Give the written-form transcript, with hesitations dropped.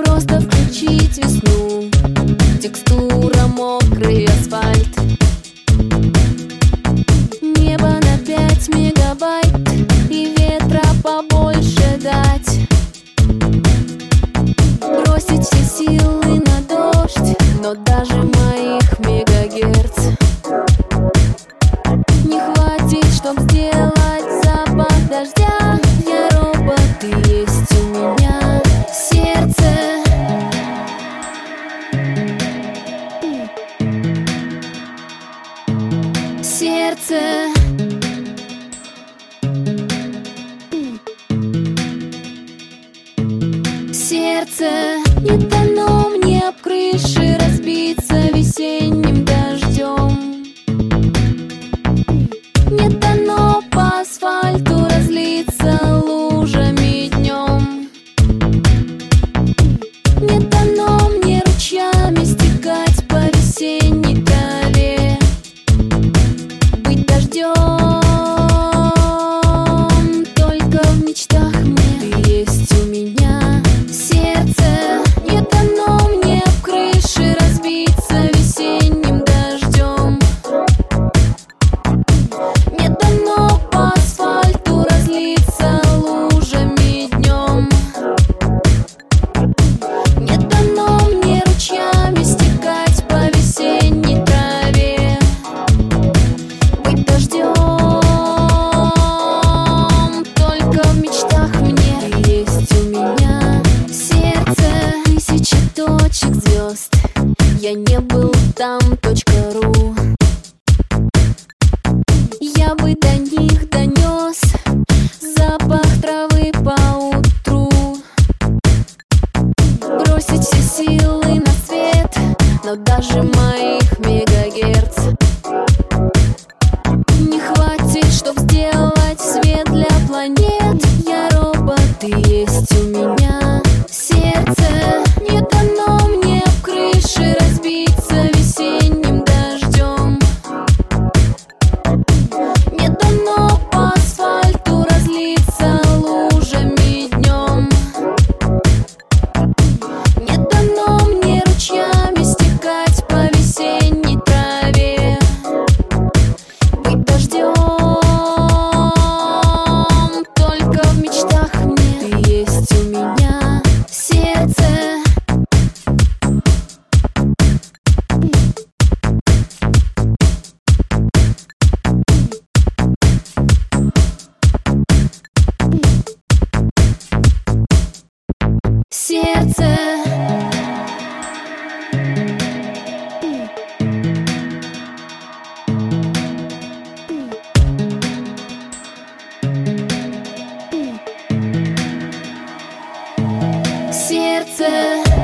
Просто включить весну, текстура мокрый асфальт, небо на 5 мегабайт и ветра побольше дать. Бросить все силы на дождь, но даже моих мегагерц не хватит, чтоб сделать запах дождя. Я робот, и есть у меня сердце. Сердце. Сердце. Не дано мне об крыши разбиться весенним дождем. Не дано по асфальту разлиться лужами днем. Не дано мне ручьями стекать по весенней траве. Быть дождем только в мечтах мне. Ты есть у меня сердце. Не дано мне об крыши разбиться весенним дождем. Не дано по асфальту разлиться лужами днем. Не дано мне ручьями стекать по весенней траве. Быть дождем только в мечтах мне. Ты есть у меня сердце. Тысячи точек звезд, я не был там .ру. Я бы до них донес запах травы по утру. Бросить все силы на свет, но даже моих мегагерц не хватит, чтоб сделать свет для планет. Я робот, и есть у меня сердце. Не дано мне об крыши разбиться весенним дождем. Не дано по асфальту разлиться лужами днем. Не дано мне ручьями стекать по весенней траве. Быть дождем только в мечтах мне. Ты есть у меня сердце. Сердце. Сердце.